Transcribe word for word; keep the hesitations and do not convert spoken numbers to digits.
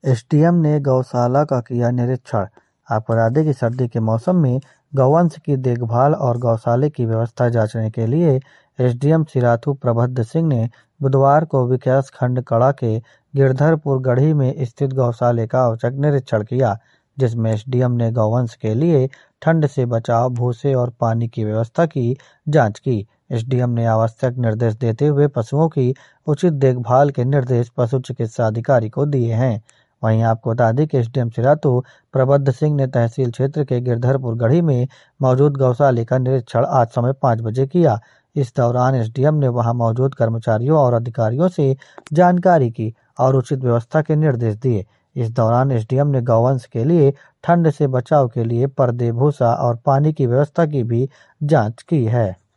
SDM ने गौशाला का किया निरीक्षण। आपको बता दें कि सर्दी के मौसम में गौवंश की देखभाल और गौशाले की व्यवस्था जांचने के लिए एसडीएम सिराथू प्रबुद्ध सिंह ने बुधवार को विकास खंड कड़ा के गिरधरपुर गढ़ी में स्थित गौशाले का औचक निरीक्षण किया, जिसमें एसडीएम ने गौवंश के लिए ठंड से बचाव, भूसे और पानी की व्यवस्था की जांच की। एसडीएम ने आवश्यक निर्देश देते हुए पशुओं की उचित देखभाल के निर्देश पशु चिकित्सा अधिकारी को दिए हैं। वहीं आपको बता दें कि एसडीएम सिराथू प्रबुद्ध सिंह ने तहसील क्षेत्र के गिरधरपुर गढ़ी में मौजूद गौशाले का निरीक्षण आज समय पाँच बजे किया। इस दौरान एसडीएम ने वहां मौजूद कर्मचारियों और अधिकारियों से जानकारी की और उचित व्यवस्था के निर्देश दिए। इस दौरान एसडीएम ने गौवंश के लिए ठंड से बचाव के लिए पर्दे, भूसा और पानी की व्यवस्था की भी जांच की है।